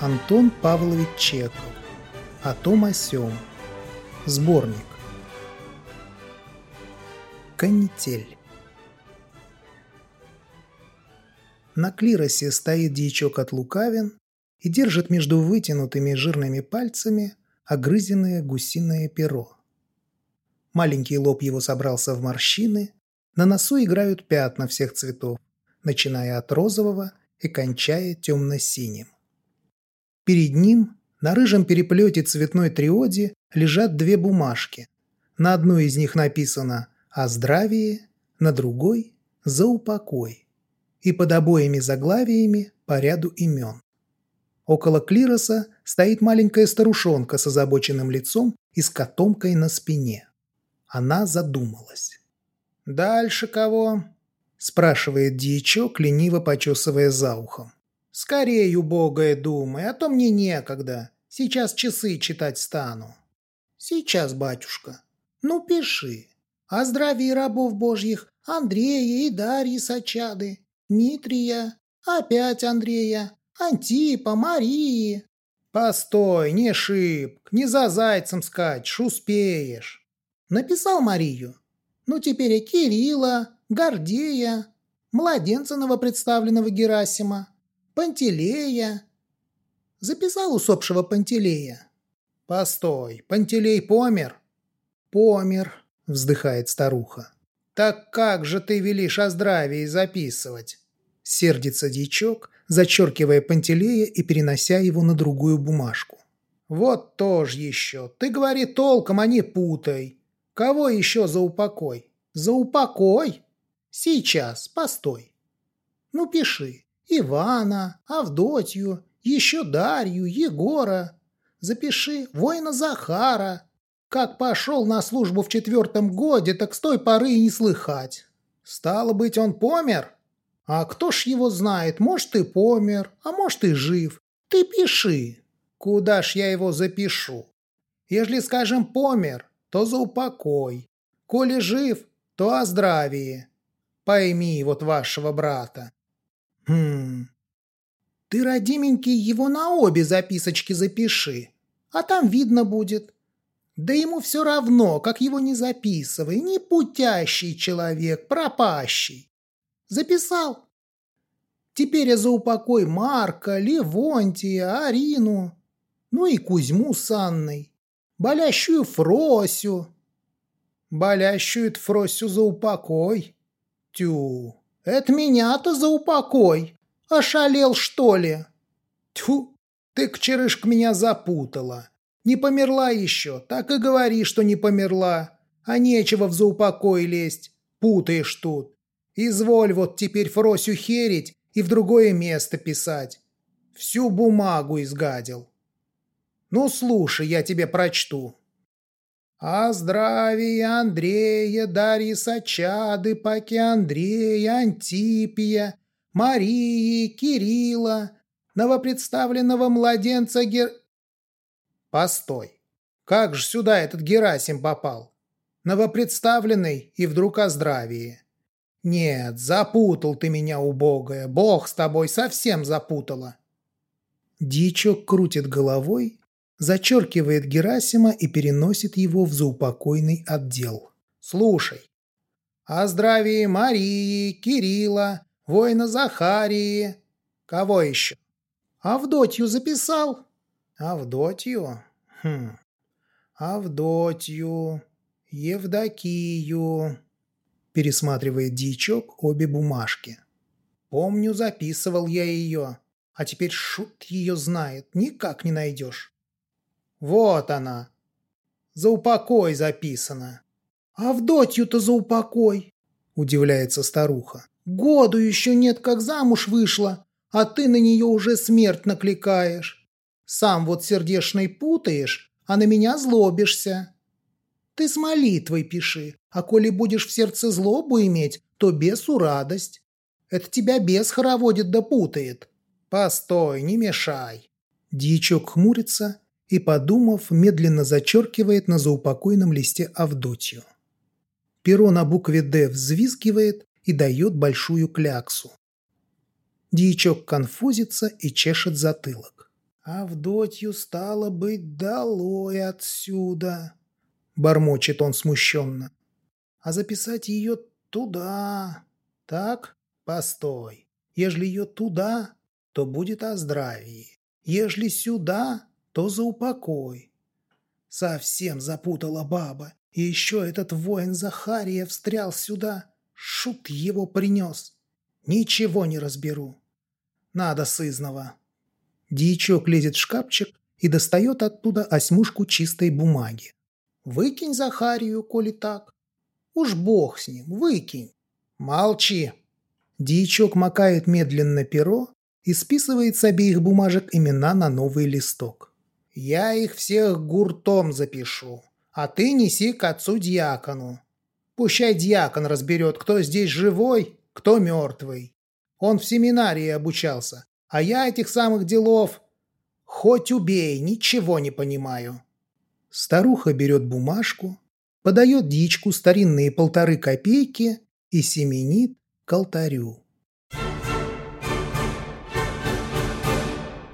Антон Павлович Чехов. О том о сём. Сборник. Канитель. На клиросе стоит дьячок от лукавин и держит между вытянутыми жирными пальцами огрызенное гусиное перо. Маленький лоб его собрался в морщины, на носу играют пятна всех цветов, начиная от розового и кончая темно-синим. Перед ним на рыжем переплете цветной триоди лежат две бумажки. На одной из них написано «О здравии», на другой «За упокой». И под обоими заглавиями по ряду имен. Около клироса стоит маленькая старушонка с озабоченным лицом и с котомкой на спине. Она задумалась. «Дальше кого?» – спрашивает дьячок, лениво почесывая за ухом. «Скорей, убогая, думай, а то мне некогда. Сейчас часы читать стану». «Сейчас, батюшка. Ну, пиши. О здравии рабов божьих Андрея и Дарьи Сачады, Дмитрия, опять Андрея, Антипа, Марии». «Постой, не шибк, не за зайцем скачешь, успеешь». «Написал Марию. Ну, теперь и Кирилла, Гордея, младенца новопредставленного Герасима, Пантелея». «Записал усопшего Пантелея». «Постой, Пантелей помер?» «Помер», — вздыхает старуха. «Так как же ты велишь о здравии записывать?» Сердится дьячок, зачеркивая Пантелея и перенося его на другую бумажку. «Вот тоже еще. Ты говори толком, а не путай. Кого еще за упокой?» «За упокой? Сейчас, постой. Ну, пиши. Ивана, Авдотью, еще Дарью, Егора. Запиши воина Захара. Как пошел на службу в 4-м годе, так с той поры и не слыхать. Стало быть, он помер? А кто ж его знает, может, и помер, а может, и жив. Ты пиши. Куда ж я его запишу? Ежели, скажем, помер, то за упокой. Коли жив, то о здравии. Пойми вот вашего брата». «Ты, родименький, его на обе записочки запиши, а там видно будет. Да ему все равно, как его не записывай, не путящий человек, пропащий. Записал? Теперь я за упокой Марка, Левонтия, Арину, ну и Кузьму с Анной, болящую Фросю». «Болящую Фросю за упокой? Тю, это меня-то за упокой. Ошалел, что ли?» «Тьфу, ты, кчерышка, меня запутала. Не померла еще, так и говори, что не померла. А нечего в заупокой лезть, путаешь тут. Изволь вот теперь Фросю херить и в другое место писать. Всю бумагу изгадил. Ну, слушай, я тебе прочту. О здравии Андрея, Дарьи Сачады, Паки Андрея, Антипия, Марии, Кирилла, новопредставленного младенца Постой. Как же сюда этот Герасим попал? Новопредставленный и вдруг о здравии. Нет, запутал ты меня, убогая. Бог с тобой совсем запутала. Дьячок крутит головой, зачеркивает Герасима и переносит его в заупокойный отдел. Слушай. О здравии Марии, Кирилла, воина Захарии. Кого еще? Авдотью записал? Авдотью? Авдотью, Евдокию. Пересматривает дьячок обе бумажки. Помню, записывал я ее, а теперь шут ее знает, никак не найдешь. Вот она. За упокой записана. Авдотью-то за упокой, удивляется старуха. Году еще нет, как замуж вышла, а ты на нее уже смерть накликаешь. Сам вот сердечной путаешь, а на меня злобишься. Ты с молитвой пиши, а коли будешь в сердце злобу иметь, то бесу радость. Это тебя бес хороводит да путает. Постой, не мешай. Дьячок хмурится и, подумав, медленно зачеркивает на заупокойном листе Авдотью. Перо на букве «Д» взвизгивает и дает большую кляксу. Дьячок конфузится и чешет затылок. Авдотью, стало быть, долой отсюда, бормочет он смущенно. А записать ее туда. Так, постой. Ежели ее туда, то будет о здравии. Ежели сюда, то за упокой. Совсем запутала баба. И еще этот воин Захария встрял сюда. Шут его принес. Ничего не разберу. Надо сызнова. Дьячок лезет в шкафчик и достает оттуда осьмушку чистой бумаги. Выкинь Захарию, коли так. Уж бог с ним, выкинь. Молчи. Дьячок макает медленно перо и списывает с обеих бумажек имена на новый листок. Я их всех гуртом запишу, а ты неси к отцу-дьякону. Пущай дьякон разберет, кто здесь живой, кто мертвый. Он в семинарии обучался, а я этих самых делов хоть убей, ничего не понимаю. Старуха берет бумажку, подает дьячку старинные 1,5 копейки и семенит к алтарю.